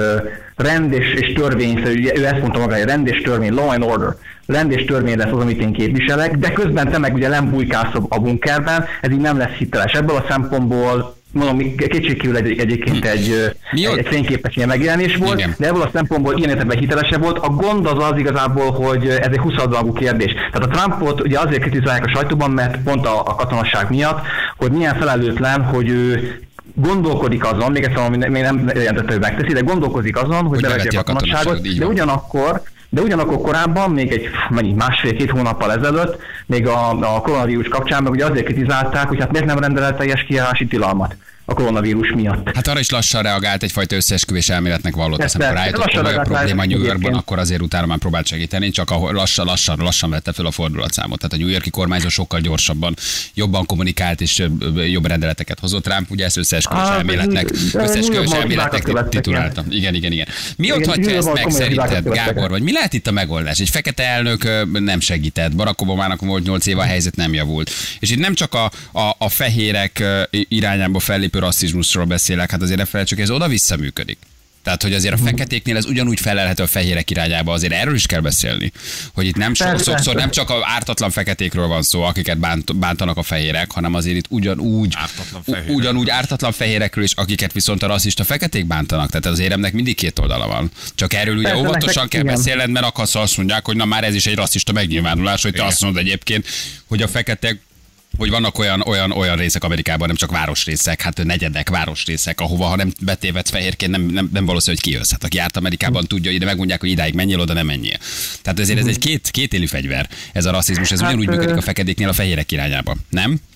rend és, és törvény, ő ezt mondta maga, hogy rend és törvény, law and order, rend és törvény lesz az, amit én képviselek, de közben te meg ugye nem bujkálsz a bunkerben, ez így nem lesz hiteles. Ebből a szempontból mondom, kétségkívül egy, egyébként egy, egy, egy fényképes ilyen megjelenés volt, igen. De ebből a szempontból ilyen értelemben hitelesebb volt. A gond az az igazából, hogy ez egy húszadalmú kérdés. Tehát a Trumpot ugye azért kritizálják a sajtóban, mert pont a, a katonasság miatt, hogy milyen felelőtlen, hogy ő gondolkodik azon, még egyszer még nem jelentette, hogy megteszi, de gondolkozik azon, hogy, hogy beveti a katonasságot, de ugyanakkor De ugyanakkor korábban, még egy mennyi, másfél-két hónappal ezelőtt, még a, a koronavírus kapcsán, meg ugye azért kritizálták, hogy hát miért nem rendelt teljes kijárási tilalmat a koronavírus miatt. Hát arra is lassan reagált, egyfajta összeesküvés elméletnek vallott, azt amikor rájöttek, hogy olyan probléma New Yorkban, akkor azért utána már próbált segíteni, csak ahol lassan, lassan, lassan vette fel a fordulatszámot. Tehát a New York-i kormányzó sokkal gyorsabban, jobban kommunikált és jobb rendeleteket hozott. Trump ugye ezt összeesküvés elméletnek, összeesküvés elméletnek titulálta. Igen, igen, igen. Mi ott hagyja ezt meg szerinted, Gábor, vagy mi lehet itt a megoldás? Egy fekete elnök nem segített, Barack Obamának volt nyolc év, a helyzet nem javult. És itt nem csak a, a, a fehérek irányába fellépő rasszizmusról beszélek, hát azért ne felejtsük, ez oda-vissza működik. Tehát, hogy azért a feketéknél ez ugyanúgy felelhető a fehérek irányába, azért erről is kell beszélni, hogy itt nem so, sokszor nem csak a ártatlan feketékről van szó, akiket bánt, bántanak a fehérek, hanem azért itt ugyanúgy ártatlan, ugyanúgy ártatlan fehérekről is, akiket viszont a rasszista feketék bántanak. Tehát az éremnek mindig két oldala van. Csak erről ugye persze, óvatosan kell igen. beszélned, mert akarsz azt mondják, hogy na már ez is egy rasszista megnyilvánulás, hogy te igen. azt mondod egyébként, hogy a feketek hogy vannak olyan, olyan, olyan részek Amerikában, nem csak városrészek, hát negyedek, városrészek, ahova ha nem betévedsz fehérként, nem, nem, nem valószínű, hogy kijössz. Hát aki járt Amerikában tudja, ide megmondják, hogy idáig menjél, oda nem menjél. Tehát ezért ez egy két, két élő fegyver, ez a rasszizmus, ez ugyanúgy működik a fekedéknél a fehérek irányába, nem?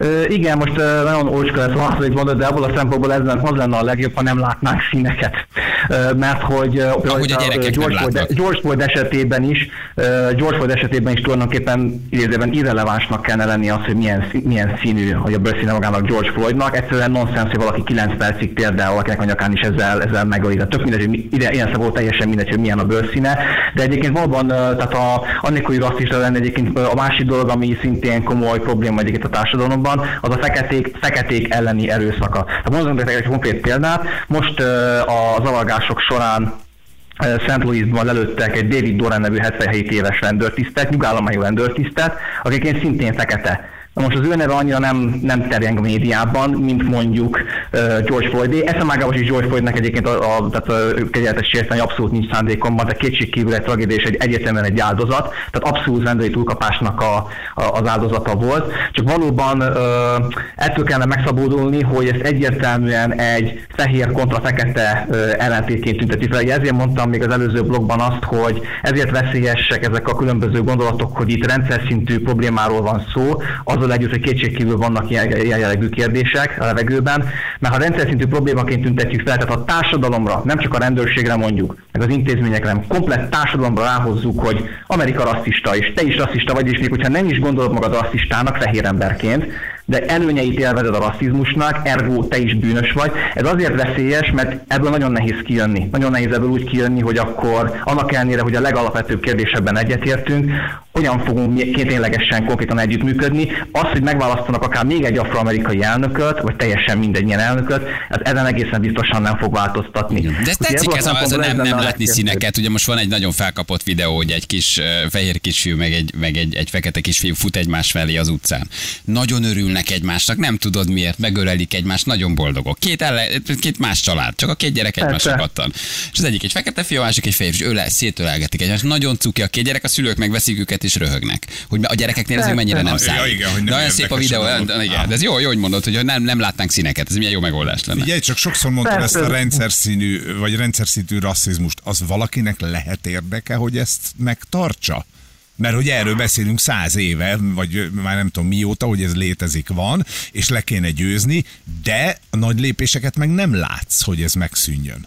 Igen, most nagyon ócska lesz az, hogy mondod, de abból a szempontból ez az lenne a legjobb, ha nem látnánk színeket. Mert hogy ahogy a gyerekek George, nem Floyd, George Floyd esetében is, George Floyd esetében is tulajdonképpen idézőben irrelevánsnak kellene lenni az, hogy milyen, milyen színű, hogy a bőrszíne magának George Floydnak. Egyszerűen nonsens, hogy valaki kilenc percig térdel valakinek a nyakán is ezzel, ezzel megölít. Tök mindegy, hogy ide, ilyen szabó teljesen mindegy, hogy milyen a bőrszíne. De egyébként valóban, tehát a, annélkül, hogy rasszista lenne, egyébként a másik dolog, ami szintén komoly probléma egyébként a társadalomban, az a feketék, feketék elleni erőszaka. Tehát mondom nektek egy konkrét példát. Most uh, a zavargások során uh, Saint Louisban lelőttek egy David Doran nevű hetvenhét éves rendőrtisztet, nyugállományú rendőrtisztet, akiként szintén fekete. Na most az ő neve annyira nem, nem terjeng a médiában, mint mondjuk uh, George Floydé. Eszemágában is George Floydnak egyébként a, a, tehát a kegyeletes sérteni abszolút nincs szándékomban, de kétségkívül egy tragédia és egy egyértelműen egy áldozat, tehát abszolút rendőri túlkapásnak a, a, az áldozata volt. Csak valóban uh, ettől kellene megszabadulni, hogy ez egyértelműen egy fehér kontra fekete uh, ellentétként tünteti fel. Ezért mondtam még az előző blogban azt, hogy ezért veszélyesek ezek a különböző gondolatok, hogy itt rendszer szintű problémáról van szó, azzal együtt, hogy kétségkívül vannak ilyen, ilyen jellegű kérdések a levegőben, mert ha rendszer szintű problémaként tüntetjük fel, tehát a társadalomra, nem csak a rendőrségre mondjuk, meg az intézményekre, hanem komplett társadalomra ráhozzuk, hogy Amerika rasszista, és te is rasszista vagy, és még hogyha nem is gondolod magad rasszistának, fehér emberként, de előnyeit élvezed a rasszizmusnak, ergo te is bűnös vagy. Ez azért veszélyes, mert ebből nagyon nehéz kijönni. Nagyon nehéz ebből úgy kijönni, hogy akkor annak ellenére, hogy a legalapvetőbb kérdésebben egyetértünk, hogyan fogunk ténylegesen konkrétan együttműködni. Az, hogy megválasztanak akár még egy afroamerikai elnököt, vagy teljesen mindegy ilyen elnököt, ez ezen egészen biztosan nem fog változtatni. De ez tetszik, ez a, ez a nem, nem látni színeket. Ugye most van egy nagyon felkapott videó, hogy egy kis uh, fehér kisfiú, meg, egy, meg egy, egy fekete kisfiú fut egymás felé az utcán. Nagyon örülnek egymásnak, nem tudod miért, megölelik egymást, nagyon boldogok. Két, elle, két más család, csak a két gyerek egymásra kattan. És az egyik egy fekete fiú, a másik egy fehér, és ő szétölelgetik egymást. Nagyon cuki a két gyerek, a szülők megveszik őket és röhögnek. Hogy a gyerekeknél ez mennyire nem számít. Ja, igen, hogy nem nagyon szép a videó, igen, de ez jó, jó, hogy mondod, hogy nem, nem látnánk színeket, ez milyen jó megoldás lenne. Figyelj, csak sokszor mondtad ezt a rendszer színű, vagy rendszer szintű rasszizmust, az valakinek lehet érdeke, hogy ezt megtartsa? Mert hogy erről beszélünk száz éve, vagy már nem tudom mióta, hogy ez létezik, van, és le kéne győzni, de a nagy lépéseket meg nem látsz, hogy ez megszűnjön.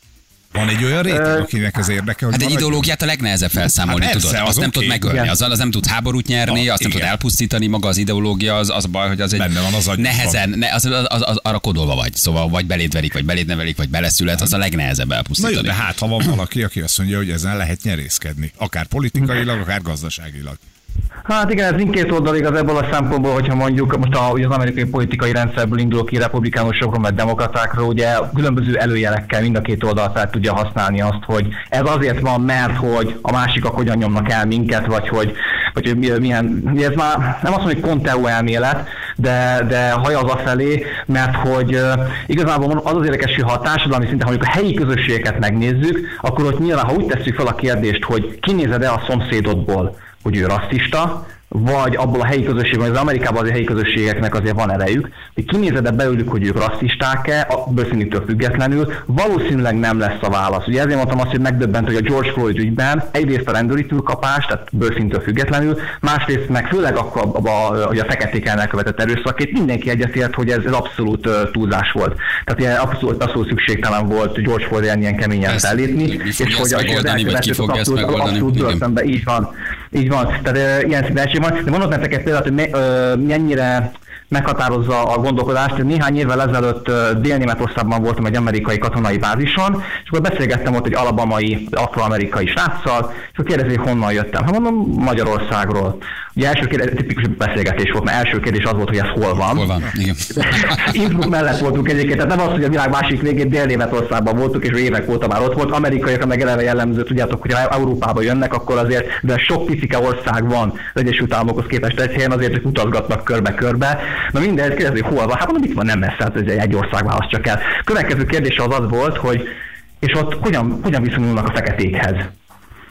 Van egy olyan réteg, akinek ez érdeke, hogy hát egy ideológiát a legnehezebb felszámolni, hát tudod. Azt az nem okay. tud megölni, azzal az nem tud háborút nyerni, ah, azt nem tud elpusztítani, maga az ideológia, az, az baj, hogy az egy benne van az nehezen, ne, az, az, az, az, arra kodolva vagy. Szóval vagy beléd verik, vagy beléd nevelik, vagy beleszület, az a legnehezebb elpusztítani. Na jó, de hát ha van valaki, aki azt mondja, hogy ezen lehet nyerészkedni, akár politikailag, akár gazdaságilag. Hát igen, ez mindkét oldal igaz ebből a szempontból, hogyha mondjuk most a, ugye az amerikai politikai rendszerből indulok ki republikánusokról, mert demokratákról, ugye különböző előjelekkel mind a két oldal fel tudja használni azt, hogy ez azért van, mert hogy a másikak hogyan nyomnak el minket, vagy hogy, vagy hogy milyen, ez már nem azt mondom, hogy Conteo elmélet, de, de hajaz afelé, mert hogy uh, igazából az az érdekes, hogy ha a társadalmi szinten, ha a helyi közösségeket megnézzük, akkor ott nyilván, ha úgy tesszük fel a kérdést, hogy kinézed-e a szomszédodból, hogy ő rasszista, vagy abból a helyi közösségben, az Amerikában azért helyi közösségeknek azért van erejük, hogy kinézed-e belőlük, hogy ők rasszisták-e, a bőrszínüktől függetlenül, valószínűleg nem lesz a válasz. Ugye ezért mondtam azt, hogy megdöbbent, hogy a George Floyd ügyben egyrészt a rendőri túlkapás, tehát bőrszíntől függetlenül, másrészt meg főleg akkor, a, a, a feketék elkövetett erőszakét mindenki egyetért, hogy ez, ez abszolút uh, túlzás volt. Tehát ilyen abszolút, abszolút szükségtelen volt George Floyd ilyen keményen fellépni, és hogy az elkövetők abszolút, abszolút bőrszembe, így van. Így van. Tehát uh, ilyen színesség van. De mondok nektek egy példát, hogy me, uh, mennyire meghatározza a gondolkodást. Néhány évvel ezelőtt uh, Dél-Németországban voltam egy amerikai katonai bázison, és akkor beszélgettem ott egy alabamai, afroamerikai sráccal, és akkor kérdezi, hogy honnan jöttem. Hát mondom, Magyarországról. Ugye első kérdés, tipikus beszélgetés volt, mert első kérdés az volt, hogy ez hol van. Hol van, igen. Innsbruck mellett voltunk egyébként, tehát nem az, hogy a világ másik végén Dél-Németországban voltunk, és évek óta már ott volt. Amerikaiak, meg eleve jellemző, tudjátok, hogy Európába jönnek, akkor azért, de sok picike ország van az Egyesült Államokhoz képest egy helyen, azért csak utazgatnak körbe-körbe. Na mindegy, kérdezi, hogy hol van. Hát mondom, itt van, nem messze, hát ez egy ország választ csak el. Következő kérdés az az volt, hogy és ott hogyan, hogyan viszonyulnak a feketékhez.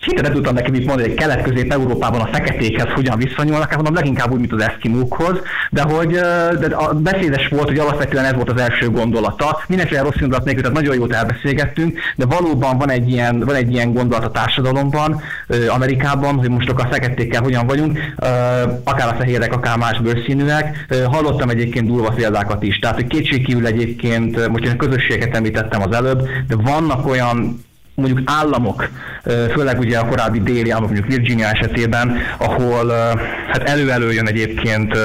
szinte nem tudtam neki mit mondani, hogy Kelet-Közép-Európában a feketékhez hogyan viszonyulnak, mondom leginkább úgy, mint az eszkimókhoz, de hogy de a beszédes volt, hogy alapvetően ez volt az első gondolata. Mindenféle rossz indulat nélkül, tehát nagyon jót elbeszélgettünk, de valóban van egy ilyen, van egy ilyen gondolat a társadalomban, Amerikában, hogy most a feketékkel hogyan vagyunk, akár a fehérek, akár más bőrszínűek. Hallottam egyébként durva példákat is, tehát hogy kétségkívül egyébként, most én a közösségeket említettem az előbb, de vannak olyan mondjuk államok, főleg ugye a korábbi déli államok, mondjuk Virginia esetében, ahol hát elő-elő jön egyébként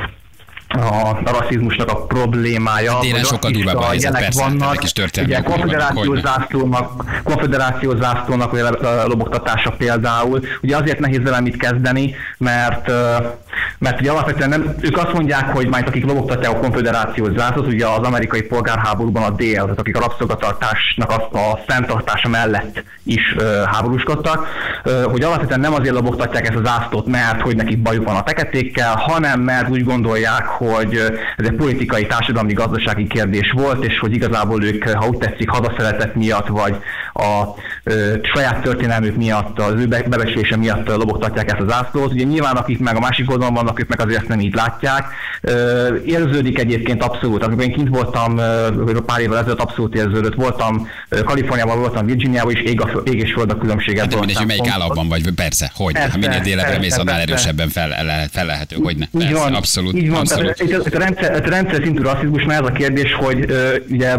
a, a rasszizmusnak a problémája. Délen sokkal durvább a helyzet, persze, vannak, is történelmi ugye konfederációs zászlónak, konfederációs zászlónak a lobogtatása például. Ugye azért nehéz vele mit kezdeni, mert mert ugye alapvetően nem, ők azt mondják, hogy majd akik lobogtatják a konfederációs zászlót, ugye az amerikai polgárháborúban a dél, tehát akik a rabszolgatartásnak a, a fenntartása mellett is uh, háborúskodtak, uh, hogy alapvetően nem azért lobogtatják ezt a zászlót, mert hogy nekik bajuk van a feketékkel, hanem mert úgy gondolják, hogy ez egy politikai, társadalmi, gazdasági kérdés volt, és hogy igazából ők, ha úgy tetszik, hadaszeretet miatt, vagy a ö, saját történelmük miatt, az ő bebecslése miatt lobogtatják ezt a zászlót. Ugye nyilván akik meg a másik oldalon vannak, ők meg azért ezt nem így látják. Ö, érződik egyébként abszolút. Amikor én kint voltam ö, pár évvel ezelőtt, abszolút érződött. Voltam ö, Kaliforniában, voltam Virginiában, és ég, a, ég és föld a különbséget. Hát mindegy, hogy melyik államban vagy, persze, hogy persze, ha minél délebbre mész, annál erősebben fel, felelhető, hogy ne. Persze, van, abszolút. Így van, abszolút. Tehát, a, rendszer, a rendszer szintű rasszizmus, mert ez a kérdés, hogy ö, ugye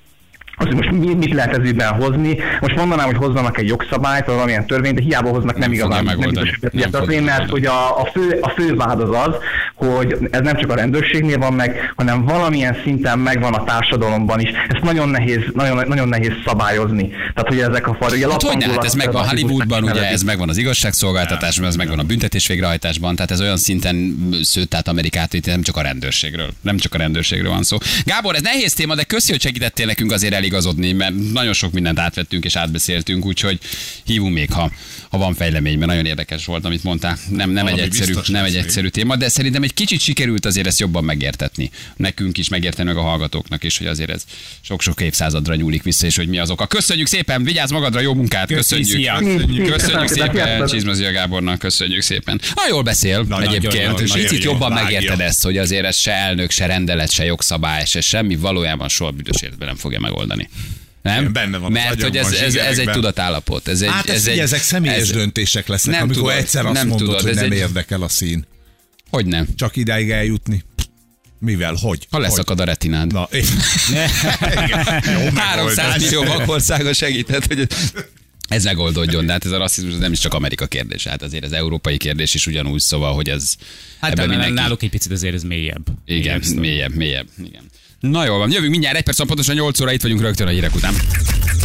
az, most mit lehet ez ügyben hozni? Most mondanám, hogy hozzanak egy jogszabályt, vagy valamilyen törvényt, de hiába hoznak, nem, nem igazán. Nem biztos, hogy mert hogy a, a, fő, a fő vád az az, hogy ez nem csak a rendőrségnél van meg, hanem valamilyen szinten megvan a társadalomban is. Ezt nagyon nehéz, nagyon, nagyon nehéz szabályozni. Tehát, hogy ezek a far... Hát hogy ne? Hát ez megvan Hollywoodban, ugye ez megvan az igazságszolgáltatásban, ez megvan a büntetés végrehajtásban, tehát ez olyan szinten szőtt át Amerikát, hogy nem csak a rendőrségről. Nem csak a rendőrségről van szó. Gábor, ez nehéz téma, de köszi, hogy segítettél nekünk azért eligazodni, mert nagyon sok mindent átvettünk és átbeszéltünk, úgyhogy hívunk még, ha, ha van fejlemény, mert nagyon érdekes volt, amit mondtál. Nem, nem, egy egyszerű, nem egy egyszerű téma, de szerintem egy kicsit sikerült azért ezt jobban megértetni. Nekünk is megérteni, meg a hallgatóknak is, hogy azért ez sok-sok évszázadra nyúlik vissza, és hogy mi az oka. Köszönjük szépen, vigyázz magadra, jó munkát, köszönjük. Köszönjük, köszönjük szépen Csizmazia Gábornak, köszönjük szépen. Na, jól beszél na, egyébként, és picit jobban megérted ezt, hogy azért ez se elnök, se rendelet, se jogszabály, se semmi valójában soha büdös életben nem fogja megoldani. Nem? Benne van. Mert hogy ez, ez, ez egy tudatállapot. Ez egy, hát ez, ez egy, egy, ezek személyes ez, döntések lesznek, nem amikor tudod, egyszer azt nem mondod, tudod, hogy nem egy... érdekel a szín. Hogy nem? Csak idáig eljutni. Mivel? Hogy? Ha leszakad a retinád. Na, háromszáz millió vakországa segített, hogy ez megoldódjon, de hát ez a rasszizmus nem is csak Amerika kérdés, hát azért az európai kérdés is ugyanúgy, szóval, hogy ez... Hát de mindenki... náluk egy picit azért ez mélyebb. Igen, mélyebb, mélyebb, mélyebb. Igen. Na jól van, jövünk mindjárt, egy perc, pontosan nyolc óra, itt vagyunk rögtön a hírek után.